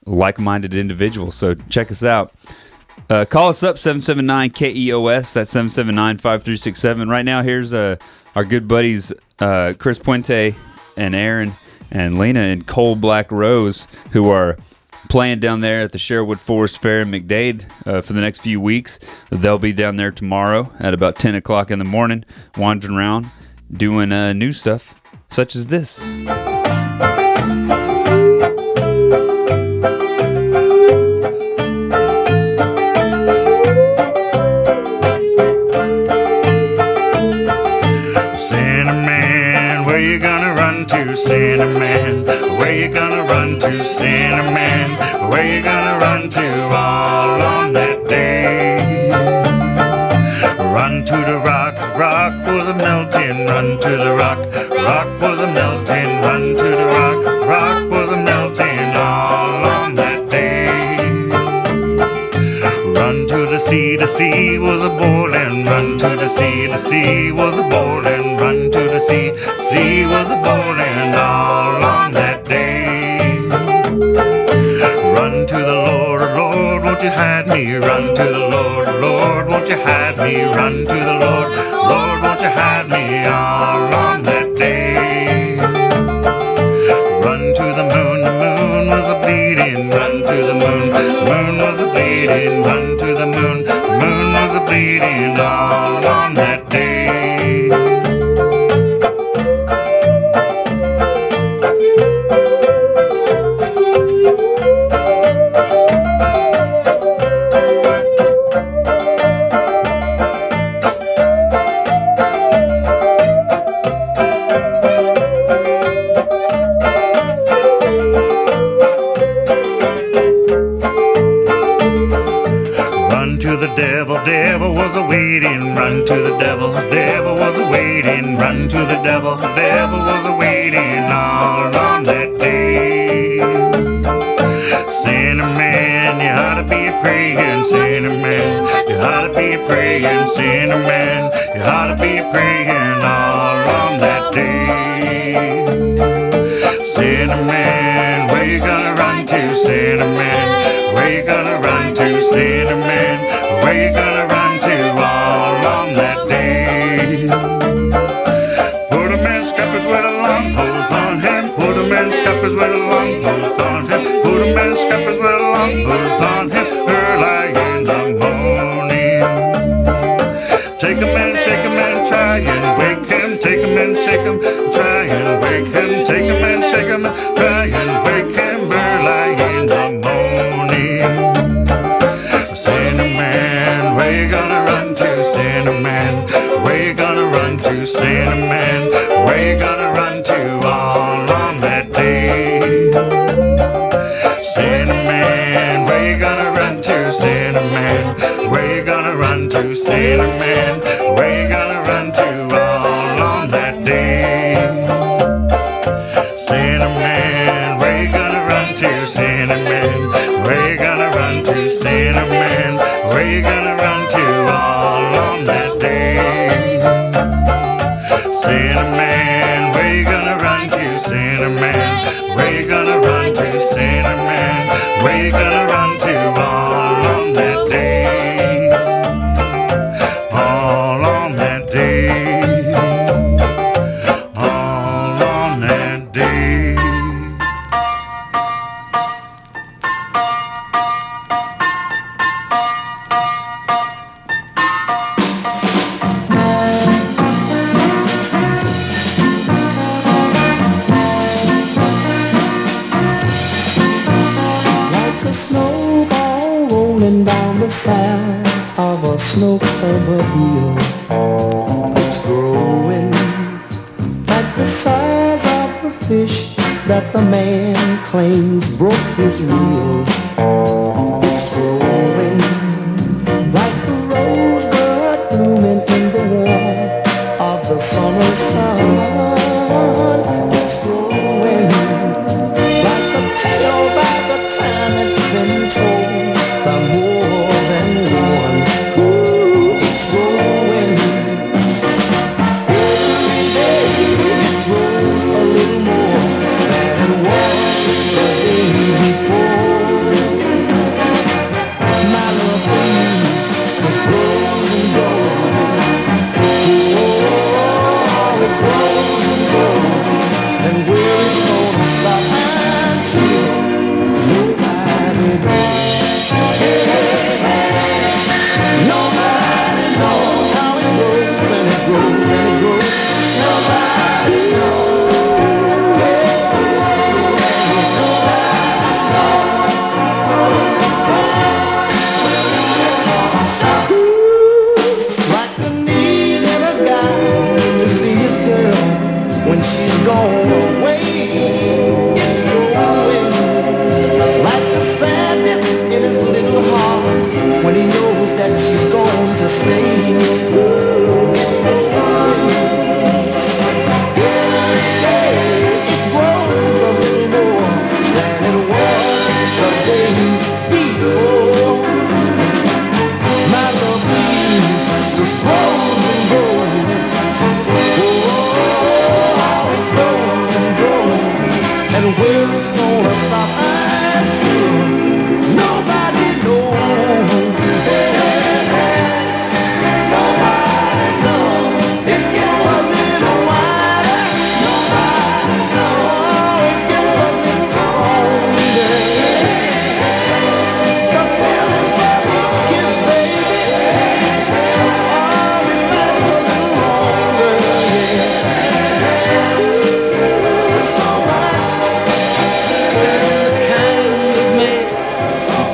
like-minded individuals. So check us out. Call us up, 779-KEOS. That's 779-5367. Right now, here's our good buddies Chris Puente and Aaron and Lena and Cole Black Rose, who are playing down there at the Sherwood Forest Fair in McDade for the next few weeks. They'll be down there tomorrow at about 10 o'clock in the morning, wandering around, doing new stuff, such as this. Sandman, where you gonna run to, Sandman? Where you gonna run to, Sandman? Where you gonna run to all on that day? Run to the rock, rock was a melting. Run to the rock, rock was a melting. Run to the rock, rock was a melting all on that day. Run to the sea was a boiling. Run to the sea was a boiling. Run to the sea was a boiling all on that day. Run to the Lord, Lord, won't you hide me? Run to the Lord, Lord, won't you hide me? Run to the Lord, Lord, won't you hide me all on that day? Run to the moon was a bleeding. Run to the moon was a bleeding. Run to the moon was a bleeding all on that day. Devil was a waiting. Run to the devil was a waiting. Run to the devil was a waiting all on that day. Sandman, you ought to be afraid. Sandman, you ought to be afraid. Sandman, you ought to be afraid all on that day. Sandman, where you gonna run to, Sandman? Where you gonna run to, Sandman? Where you gonna run to all on that day? Put a man scuppers with a long hose on him. Put a man scuppers with a long hose on him. Put a man scuppers with a long hose on him. Early in the morning. Take him and shake him and try and wake him. Take him and shake him, try and wake him. Take him and shake him, try and wake him. Early in the morning. Sandman, where you gonna run to, Sandman? Where you gonna run to, Sandman? Where you gonna run to all on that day? Sandman, where you gonna run to, Sandman? Where you gonna run to, Sandman? Where you gonna run to all on that day? Sandman, where you gonna run to, Sandman? Where you gonna run to, Sandman? Where you gonna run to all on that day? Sandman, where you gonna run to, Sandman? Where you gonna run to, Sandman? Where you gonna run to all on that day? All on that day. All on that day. Down the side of a snow-covered hill, it's growing like the size of a fish that the man claims broke his reel. It's growing like a rosebud blooming in the warmth of the summer sun. It's growing like a tale by the time it's been told. By more than one. Ooh, it's growing. Every day it grows a little more than it was the day before.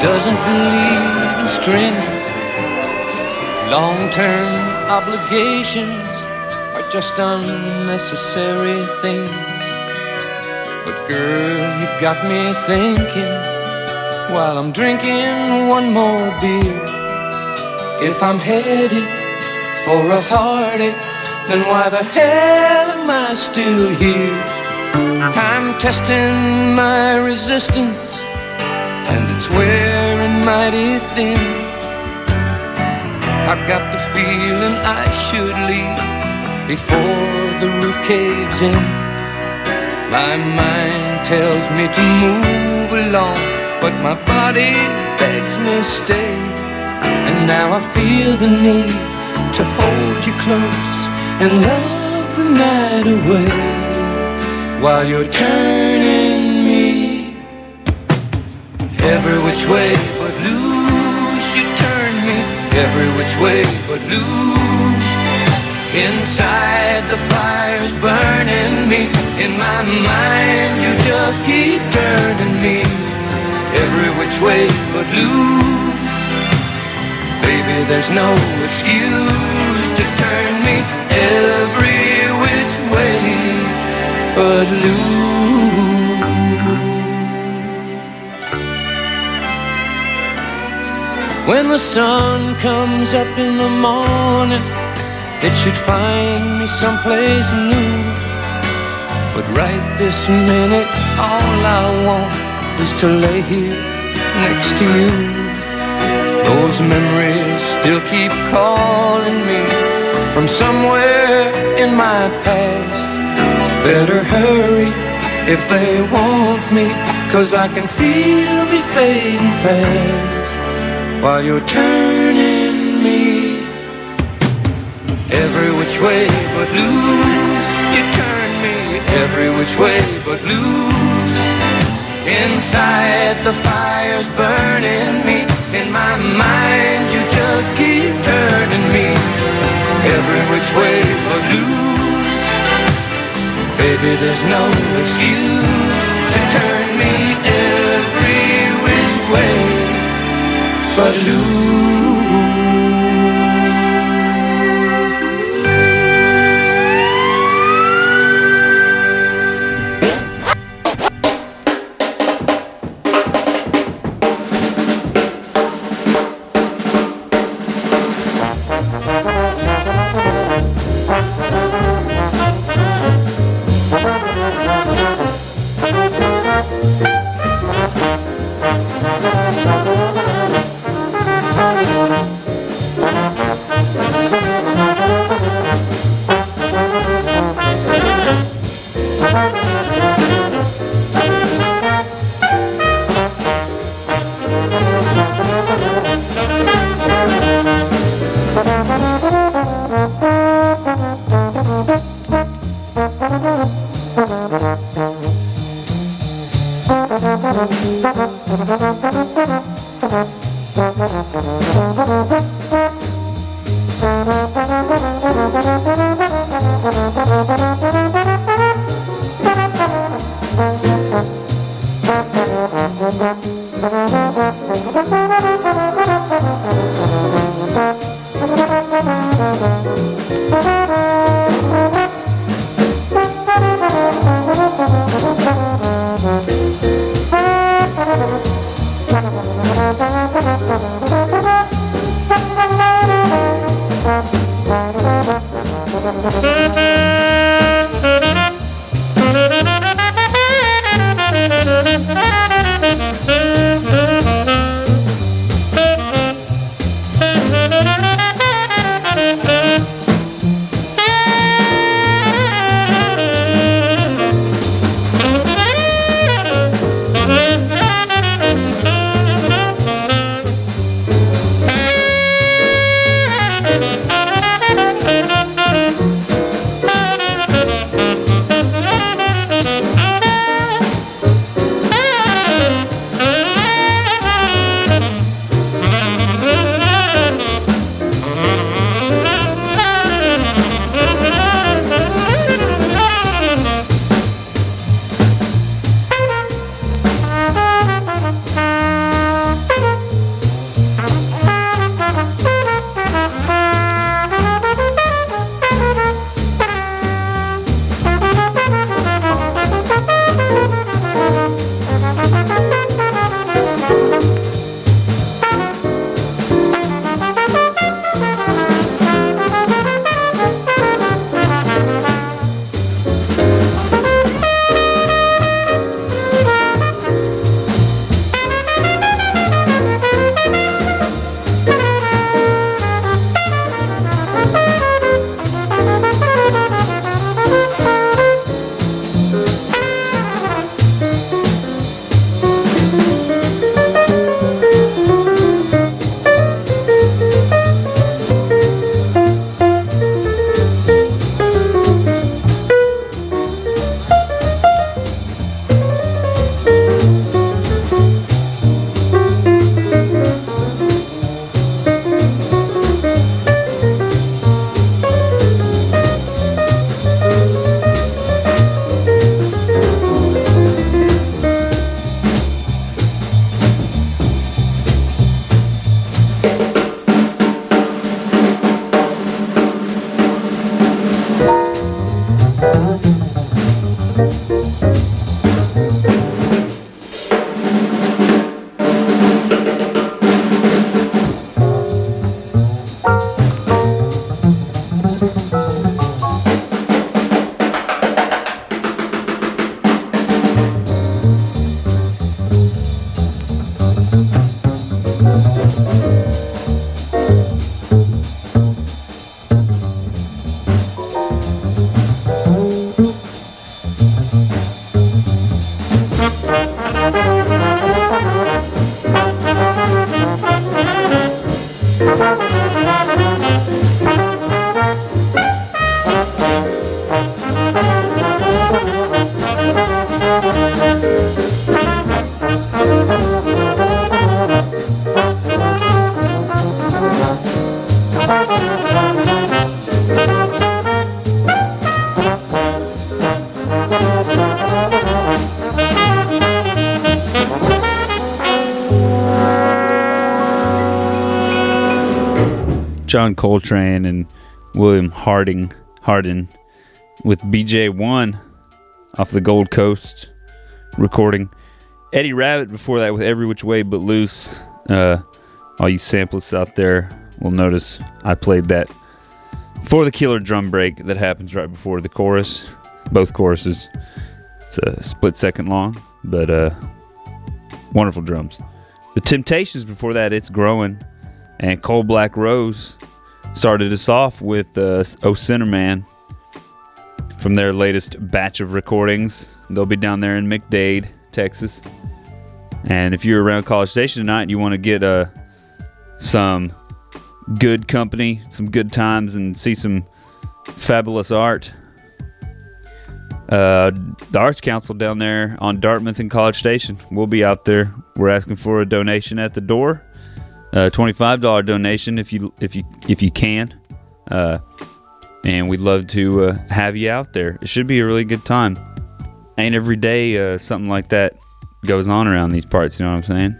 doesn't believe in strings. Long-term obligations are just unnecessary things. But girl, you got me thinking while I'm drinking one more beer. If I'm headed for a heartache, then why the hell am I still here? I'm testing my resistance, and it's wearing mighty thin. I've got the feeling I should leave before the roof caves in. My mind tells me to move along, but my body begs me stay. And now I feel the need to hold you close and love the night away, while you're turning me every which way but loose. You turn me every which way but loose. Inside the fire's burning me. In my mind you just keep turning me every which way but loose. Baby, there's no excuse to turn me every which way but loose. When the sun comes up in the morning, it should find me someplace new. But right this minute, all I want is to lay here next to you. Those memories still keep calling me from somewhere in my past. Better hurry if they want me, 'cause I can feel me fading fast, while you're turning me every which way but loose. You turn me every which way but loose. Inside the fire's burning me. In my mind you just keep turning me every which way but loose. Baby, there's no excuse to turn me every which way but loose. John Coltrane and William Hardin with BJ1 off the Gold Coast recording. Eddie Rabbit before that with Every Which Way But Loose. All you samplers out there will notice I played that for the killer drum break that happens right before the chorus. Both choruses. It's a split second long, but wonderful drums. The Temptations before that, It's Growing. And Cold Black Rose started us off with Oh Sinner Man from their latest batch of recordings. They'll be down there in McDade, Texas. And if you're around College Station tonight and you want to get some good company, some good times, and see some fabulous art, the Arts Council down there on Dartmouth and College Station, we'll be out there. We're asking for a donation at the door, $25 donation if you can, and we'd love to have you out there. It should be a really good time. Ain't every day something like that goes on around these parts, you know what I'm saying?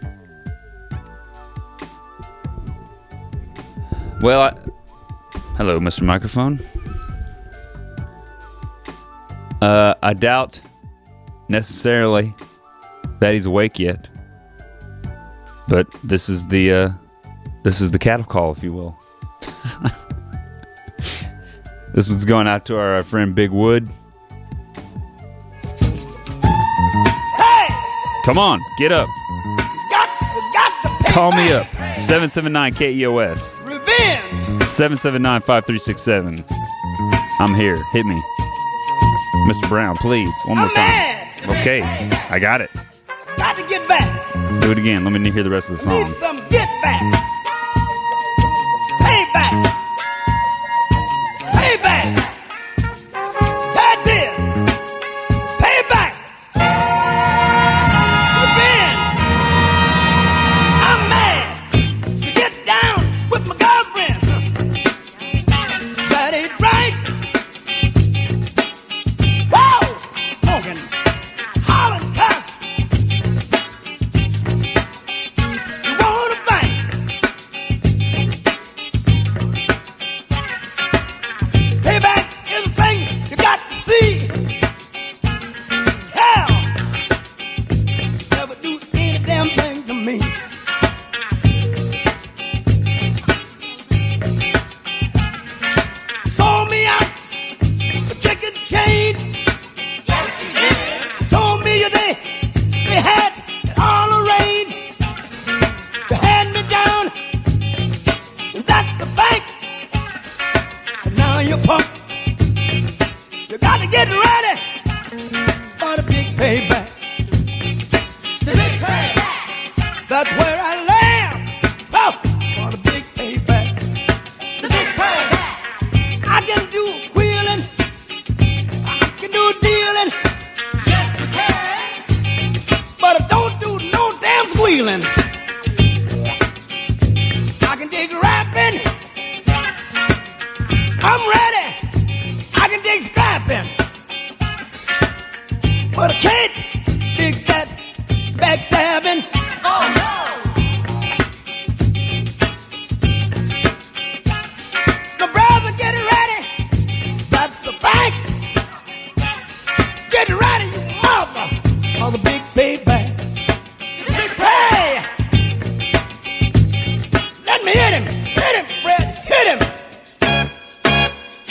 Well, hello, Mr. Microphone. I doubt necessarily that he's awake yet, but this is the cattle call, if you will. This one's going out to our friend Big Wood. Hey! Come on, get up. Got to pay Call me back. up. 779 KEOS. Revenge. 779-5367. I'm here. Hit me. Mr. Brown, please. One more I'm time. mad. Okay, I got it. Got to get back. Do it again. Let me hear the rest of the Need song. some get back. Pay back. Pay back. That is. Pay back. Revenge. I'm mad to get down with my girlfriend. That ain't right. Whoa! Honking, hollering, cuss. You wanna fight? Payback is a thing you got to see. Hell, never do any damn thing to me. Sold me out for chicken change. Told me they had it all arranged. They had me down, and that's a fact. And now you're pumped. You got to get ready for the big payback. The big payback. That's where I land. Oh, for the big payback. The big payback. I can do wheeling. I can do dealing. But I don't do no damn squealing. I can dig rapping. I'm ready. I can dig scrapping. But I can't dig that backstabbing. Oh no! My brother, get ready. That's the fact. Get ready, you mother, for the big payback. Hey! Let me hit him, Fred, hit him.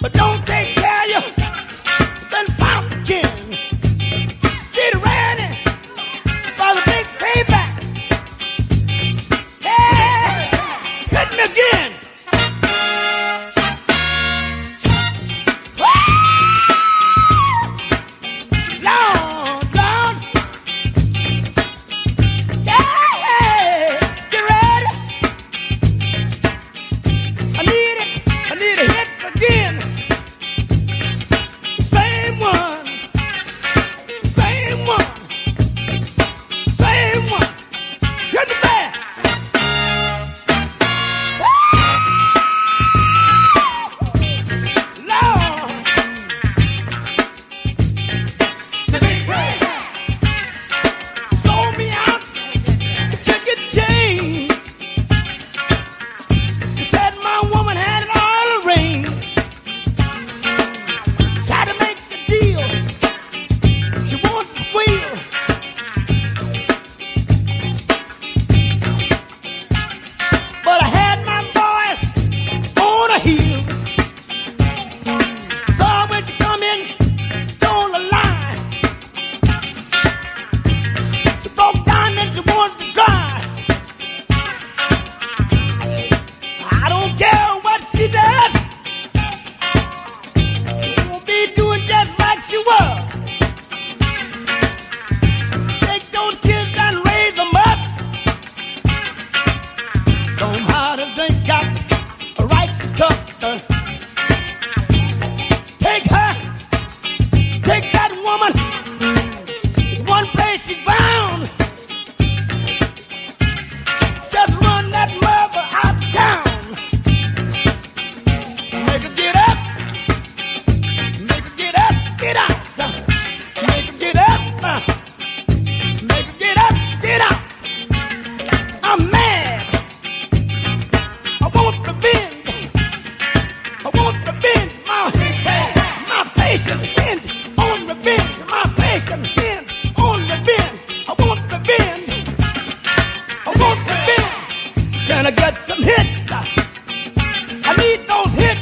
but don't take care of you, then pumpkin. Get ready for the big payback. Hey, hit me again. Lord, Lord. Yeah, get ready. I need it. I need a hit again. Same one. Same one. Same one. Hit the band. Lord. The big break. Sold me out. Check your chain. You said my woman had it all arranged. Tried to make a deal. She wants to squeal. But I had my boys on her heels. Saw when you come in, told a lie. You broke down and you wanted to cry. I don't care what she does. She won't be doing just like she was. Take those kids and raise them up. Somehow the drink got a righteous cup. Take her, take that woman. It's one place she found. Just run that mother out of town. Make her get up. Make her get up, get out. Make her get up. Make her get up, get out. I'm mad. I want revenge. I want revenge. My patience hinge on revenge. My patience hinge on revenge. I want revenge. I want revenge. Can I get some hits? I need those hits.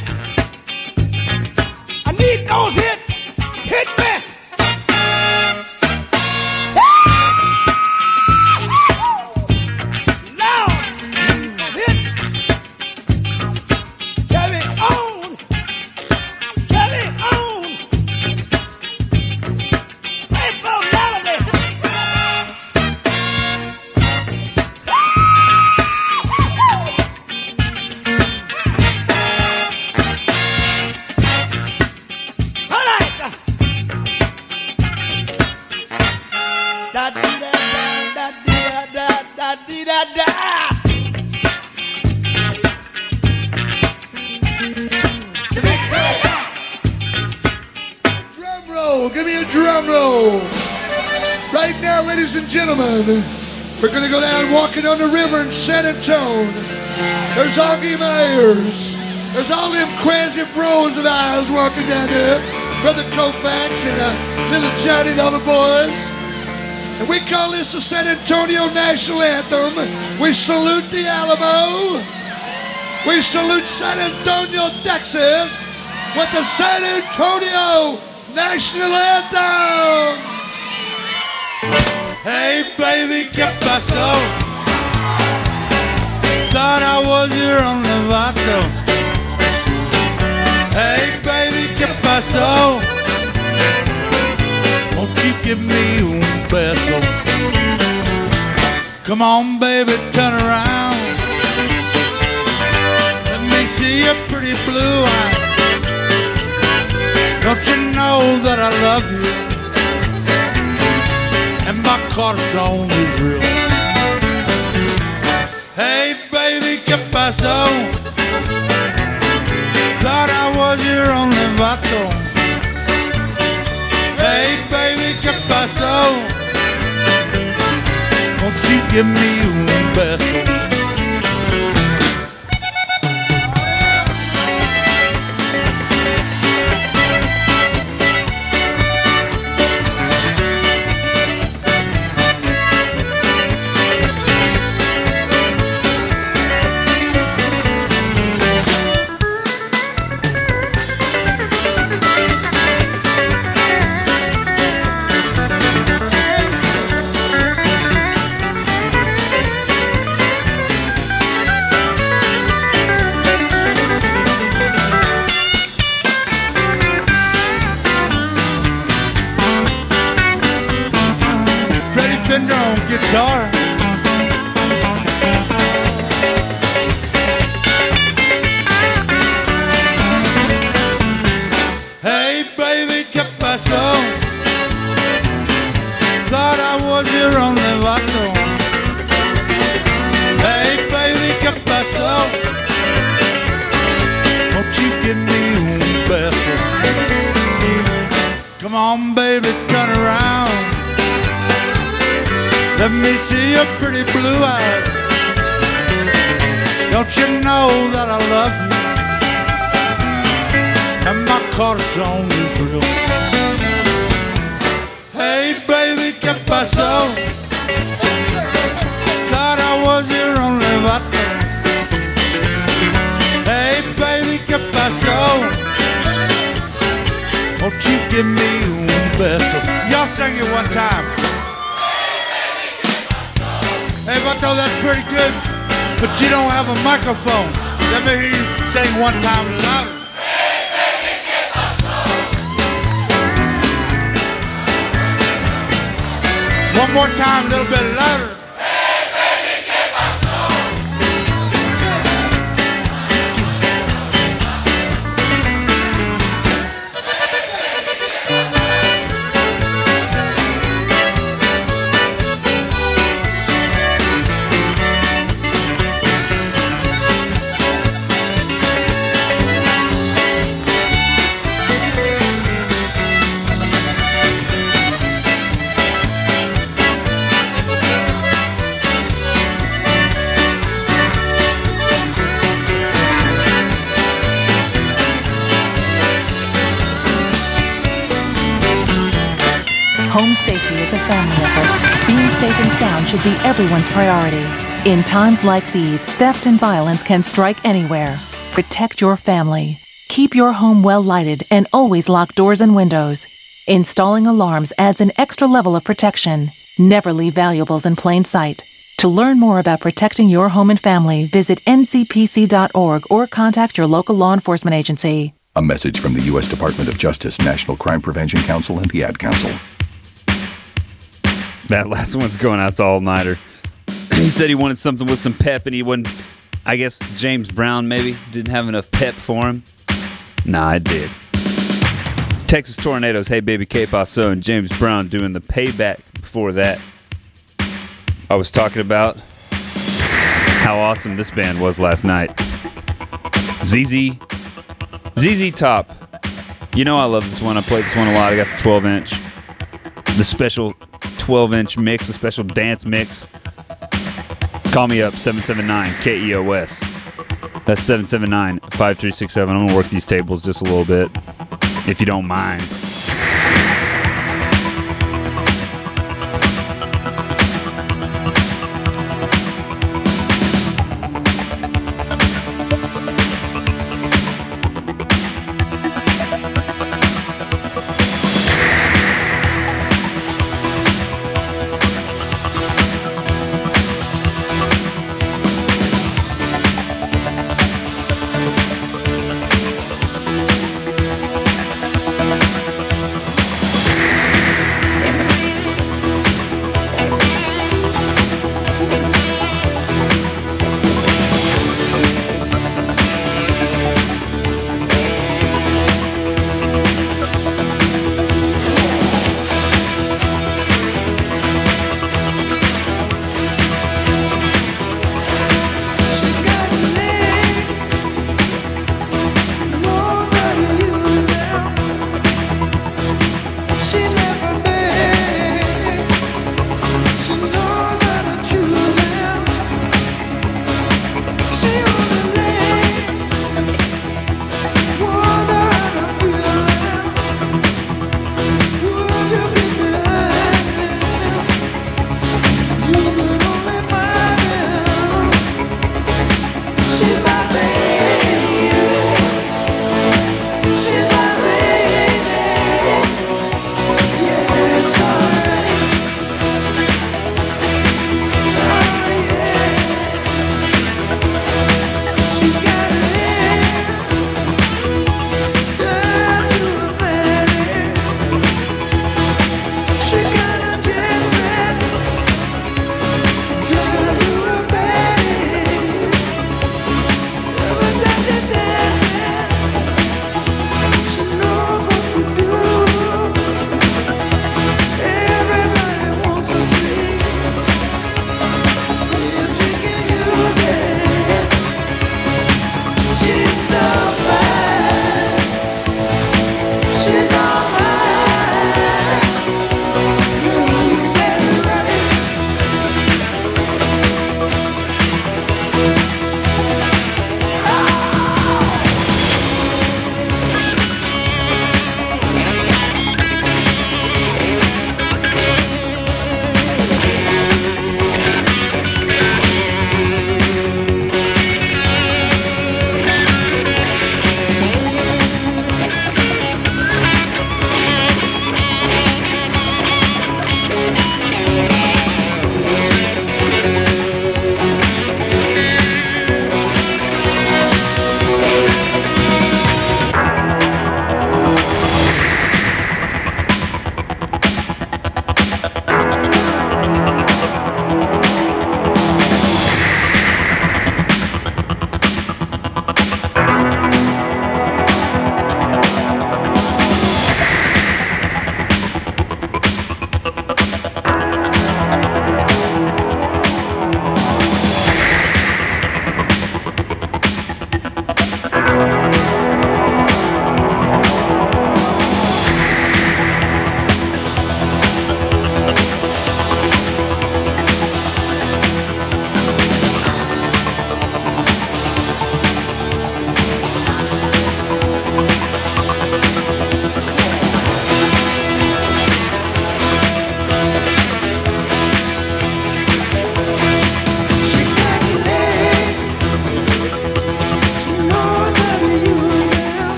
I need those hits. Hit me. Now, those hits. Carry on. Carry on. Paper melody. All right. Da dee da da da dee da da dee da da. Drum roll, give me a drum roll. Right now, ladies and gentlemen, we're gonna go down walking on the river in San Antonio. There's Augie Myers. There's all them crazy bros of ours walking down there. Brother Koufax and little Johnny and all the boys. And we call this the San Antonio National Anthem. We salute the Alamo. We salute San Antonio, Texas with the San Antonio National Anthem. Hey baby, ¿qué pasó? Thought I was your only vato. Hey baby, ¿qué pasó? Won't you give me un beso? Come on baby, turn around. Let me see your pretty blue eyes. Don't you know that I love you? And my corazón is real. Hey baby, ¿qué pasó? Thought I was your only vato. Hey baby, ¿qué pasó? Won't you give me un beso? vessel. Come on, baby, turn around. Let me see your pretty blue eyes. Don't you know that I love you? And my corazón is real. Hey, baby, ¿qué pasó? Thought I was your only vato. Hey, baby, ¿qué pasó? Won't you give me un beso? Y'all sing it one time. Hey, Vato, that's pretty good, but you don't have a microphone. Let me hear you sing one time louder. One more time, a little bit louder. Home safety is a family effort. Being safe and sound should be everyone's priority. In times like these, theft and violence can strike anywhere. Protect your family. Keep your home well lighted and always lock doors and windows. Installing alarms adds an extra level of protection. Never leave valuables in plain sight. To learn more about protecting your home and family, visit ncpc.org or contact your local law enforcement agency. A message from the U.S. Department of Justice, National Crime Prevention Council, and the Ad Council. That last one's going out to All-Nighter. He said he wanted something with some pep, and he wouldn't. I guess James Brown maybe didn't have enough pep for him. Nah, it did. Texas Tornadoes, Hey Baby K Paso, and James Brown doing the payback before that. I was talking about how awesome this band was last night. ZZ Top. You know I love this one. I played this one a lot. I got the 12-inch. The special 12-inch mix, the special dance mix. Call me up, 779-KEOS. That's 779-5367. I'm going to work these tables just a little bit, if you don't mind.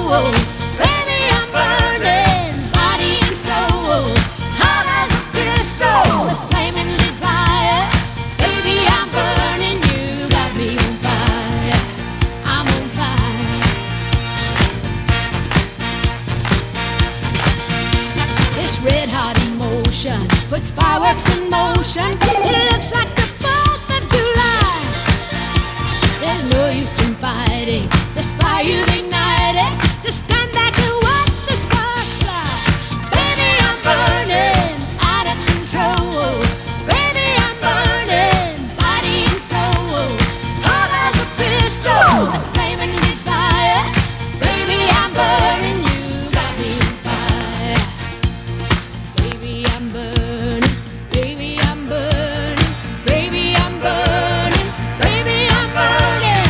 control. Baby, I'm burning, body and soul. Hot as a pistol with flaming desire. Baby, I'm burning, you got me on fire. I'm on fire. This red hot emotion puts fireworks in motion. It looks like the 4th of July. There's no use in fighting this fire you've ignited. Just stand back and watch the sparks fly. Baby, I'm burning, out of control. Baby, I'm burning, body and soul. Hot as a pistol, with flaming desire. Baby, I'm burning, you got me on fire. Baby, I'm burning, baby, I'm burning, baby, I'm burning, baby, I'm burning.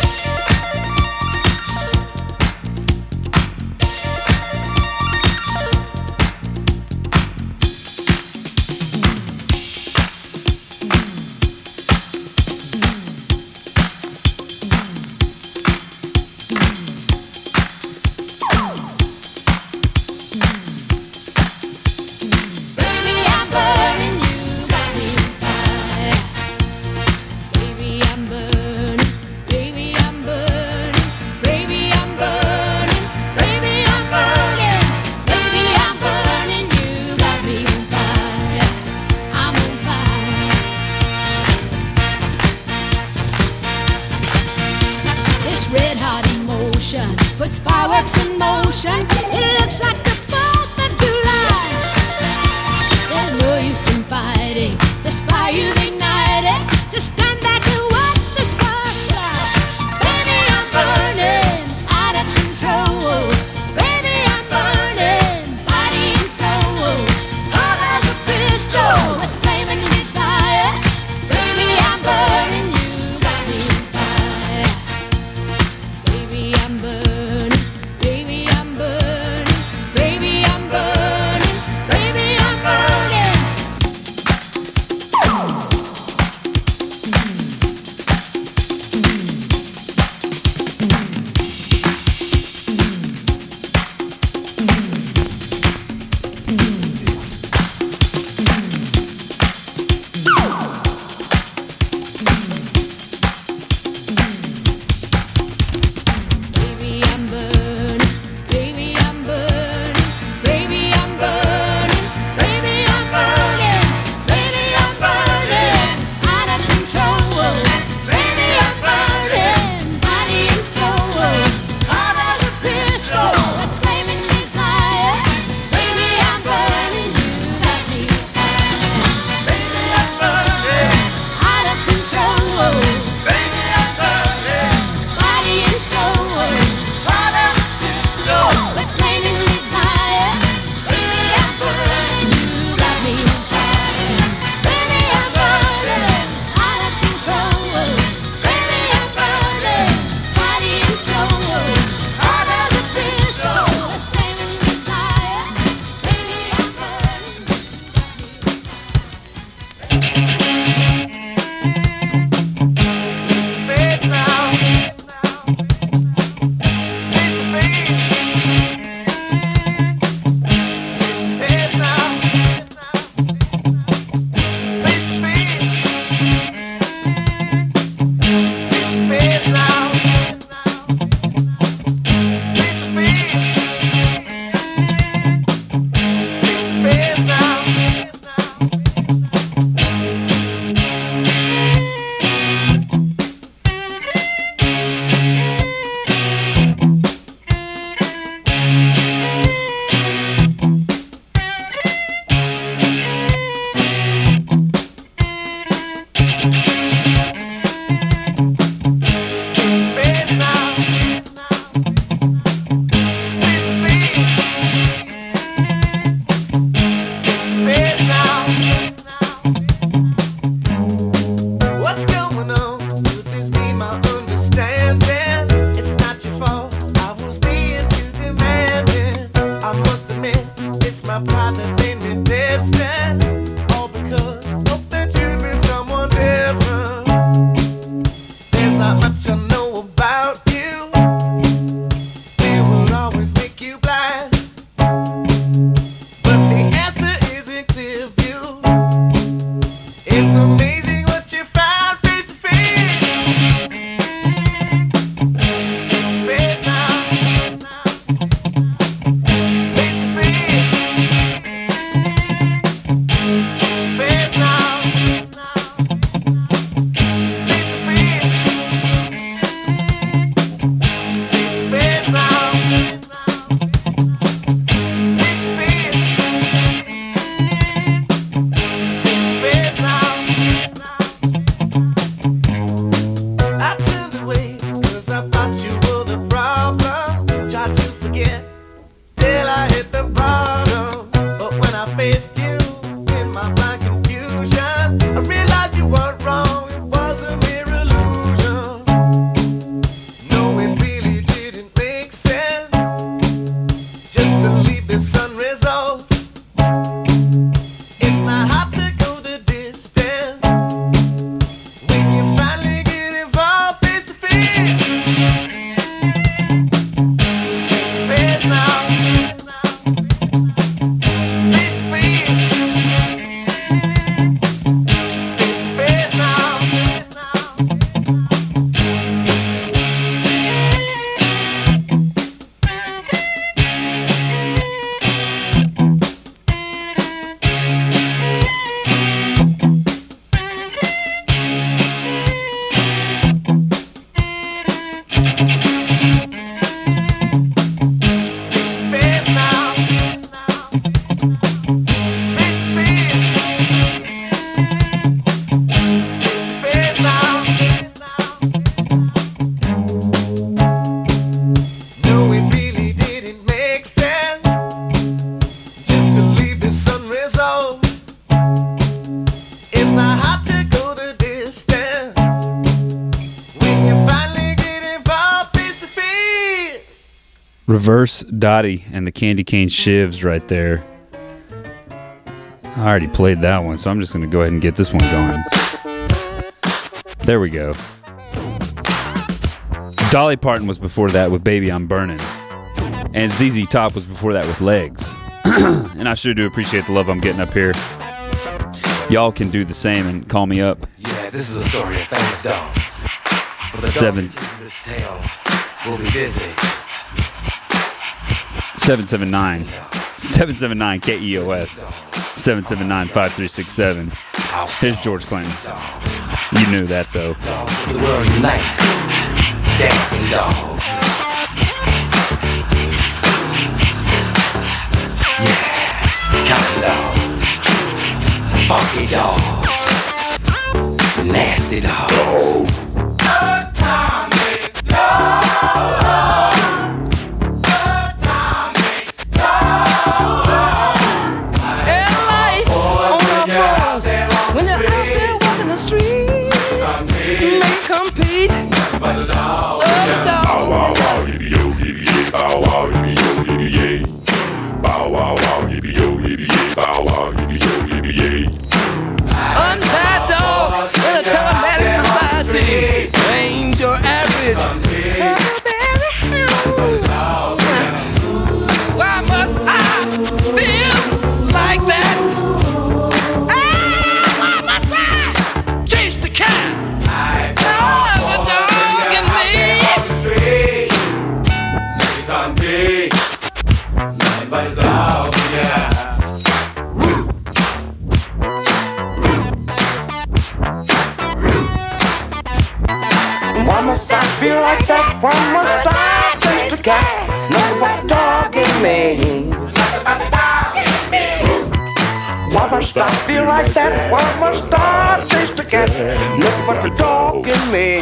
Baby, I'm burning, you got me on fire. Baby, I'm burning, baby, I'm burning, baby, I'm burning, baby, I'm burning, baby, I'm burning, you got me on fire. I'm on fire. This red hot emotion puts fireworks in motion. It looks like the 4th of July. There's no use in fighting this fire you've ignited. Just stand back and watch the sparks fly. Baby, I'm burning, out of control. Baby, I'm burning, body and soul. Hot as a pistol with flaming desire. Baby, I'm burning, you got me on fire. Baby, I'm burning, baby, I'm burning, baby, I'm burning, baby, I'm burning. again till I hit the bottom. But when I faced you in my blind confusion, I realized you weren't wrong. It was a mere illusion. No, it really didn't make sense just to leave this unresolved. It's not hard to go the distance when you finally get involved face to face. Face to face now. Face to face. Face to face now. Face now. Face to face. Face now. No, it really didn't make sense just to leave this unresolved. It's not hard to go the distance when you finally get involved face to face. Reverse Dottie and the Candy Cane Shivs right there. I already played that one, so I'm just going to go ahead and get this one going. There we go. Dolly Parton was before that with Baby I'm Burning. And ZZ Top was before that with Legs. And I sure do appreciate the love I'm getting up here. Y'all can do the same and call me up. Yeah, this is a story of famous dog. For the Seven. dog that this tale will be busy. 779 KEOS 779-5367. Here's George Clinton. You knew that though. The world unite. Dancing dogs. Yeah, counting dog. Funky dogs. Nasty dogs. When you're out there walking the street, may compete. Other dogs. Untied dog in a telematic society ain't your average. Why must I feel like that? Chase the cat. The dog in me. Nothing but a dog, yeah. Why must I feel like that? Why must I chase the cat? Nothing but a dog in me. Why must I feel like that? Why must I chase the cat? Nothing but the dog in me.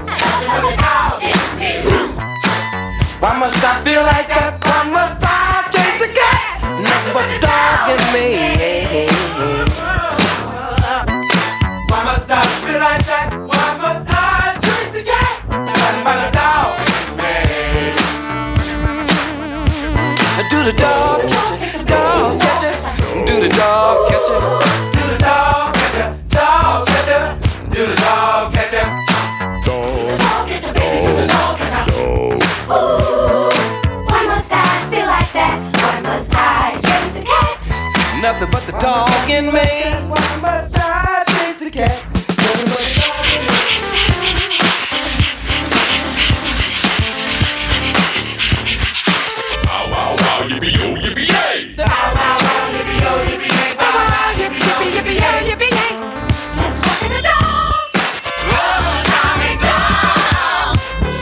Why must I feel like that? Why must I chase the cat? Nothing but the dog in me. Why must I feel like that? Why must I chase the cat? Nothing but the dog in me. Do the dog catch it? Dog catch it? Do the dog catch it? Do the dog catch it? Dog catch it? Do the dog catch it? Dog catch it, baby. Do the dog catch it? Why must I feel like that? Why must I chase the cat? Nothing but the dog in me. Why must I chase the cat? Nothing but the dog in me. Bow wow wow yippee yo yippee yay. Bow wow wow yippee yo yippee yay. Bow wow yippee yippee yippee yo yippee yay. Just walking the dog. Tommy dog.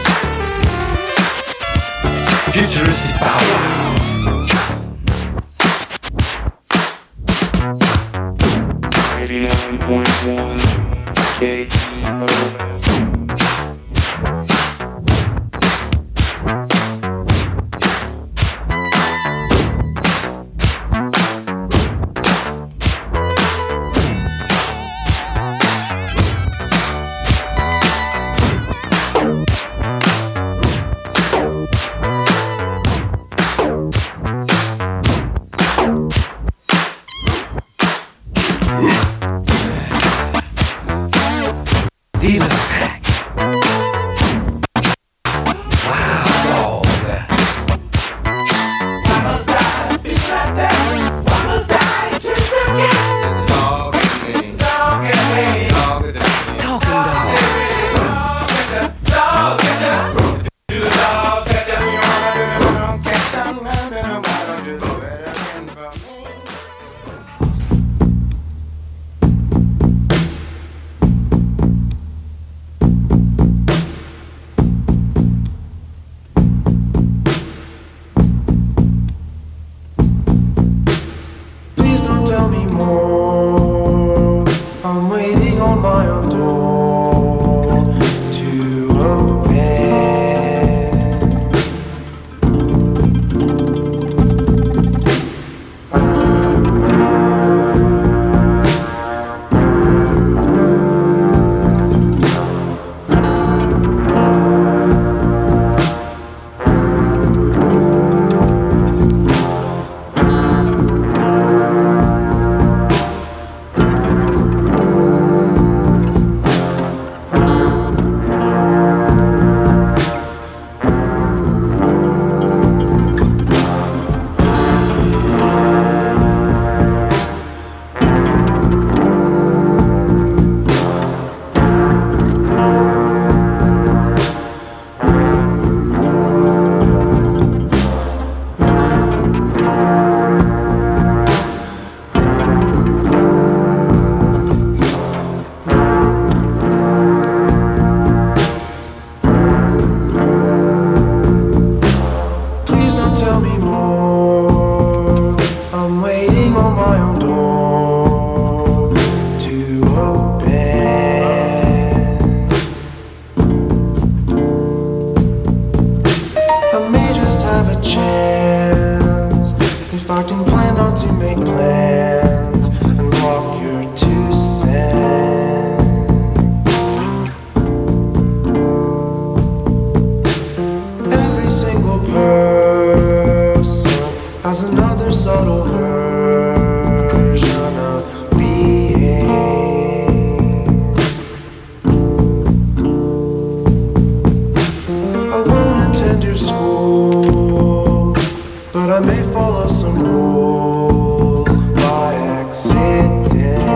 Futuristic bow wow. 89.1 KEOS. anymore. I'm waiting on my own door to open. I may just have a chance if I can plan not to make plans and walk your 2 cents. Every single person has another subtle version of being. I won't attend your school, but I may follow some rules by accident.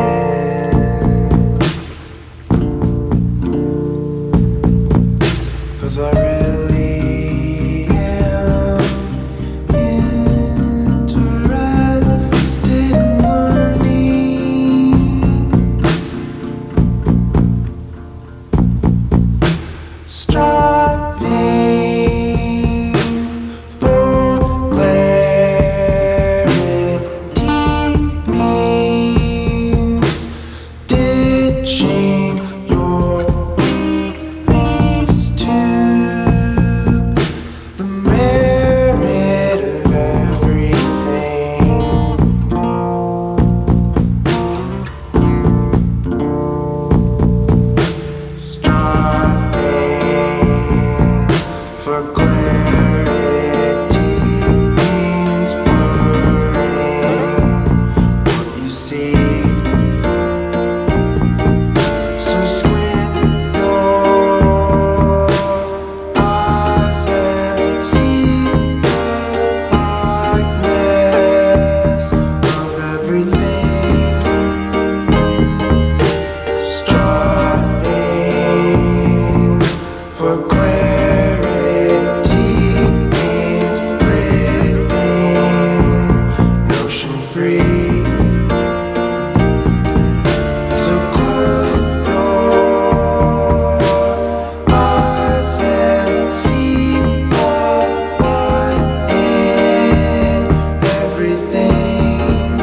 'Cause I really am interested in learning. Striving for clarity means ditching your beliefs to the merit of everything. Striving for clarity means worrying what you see. So squint your eyes and see the likeness of everything. Striving for clarity means living notion free. So close your eyes and see the light in everything.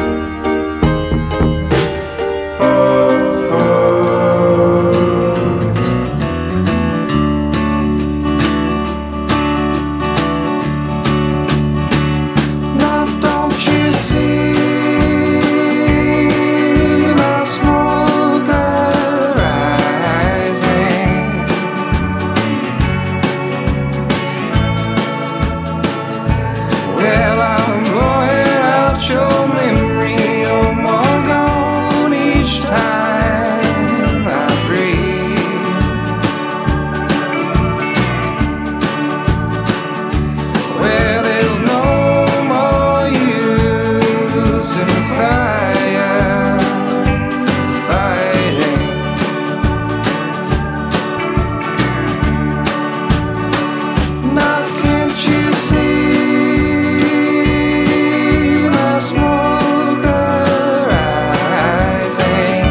Now don't you see my smoke rising? Well, I'm blowing out your memory. You're more gone each time I breathe. Well, there's no more use in fighting. Now can't you see my smoke rising?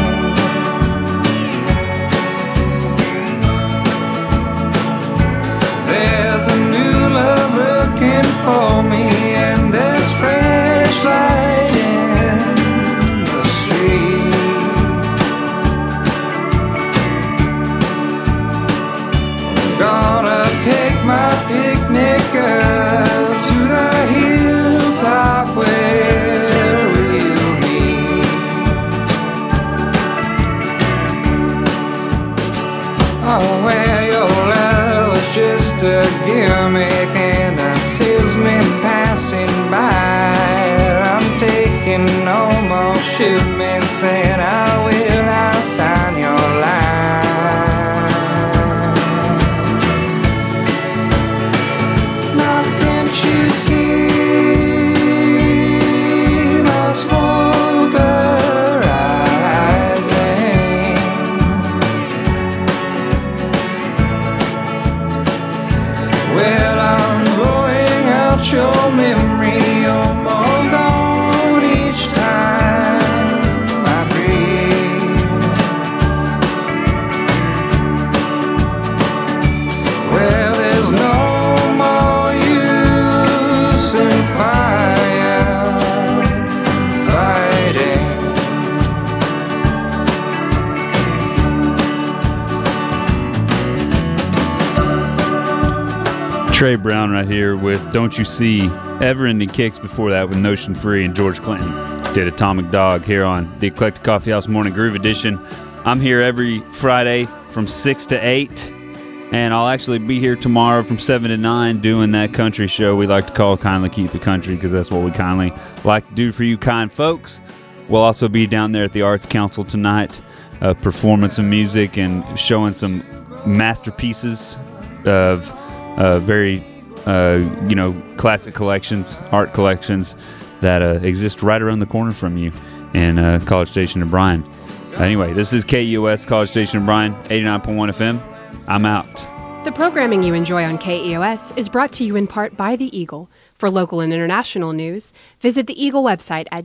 There's a new love looking for me, and there's fresh light in the street. I'm gonna take my picnic girl to the hilltop where we'll meet. Oh, where your love was just a gimmick and a salesman passing by. I'm taking no more shipments, and I'll sign your line. Now can't you see my smoke rising? Well, I'm Trey Brown right here with Don't You See. Ever-ending kicks before that with Notion Free, and George Clinton did Atomic Dog here on the Eclectic Coffee House Morning Groove Edition. I'm here every Friday from 6 to 8, and I'll actually be here tomorrow from 7 to 9 doing that country show we like to call Kindly Keep the Country, because that's what we kindly like to do for you kind folks. We'll also be down there at the Arts Council tonight, performing some music and showing some masterpieces of very classic collections, art collections that exist right around the corner from you in College Station in Bryan. Anyway, this is KEOS, College Station in Bryan, 89.1 FM. I'm out. The programming you enjoy on KEOS is brought to you in part by The Eagle. For local and international news, visit the Eagle website at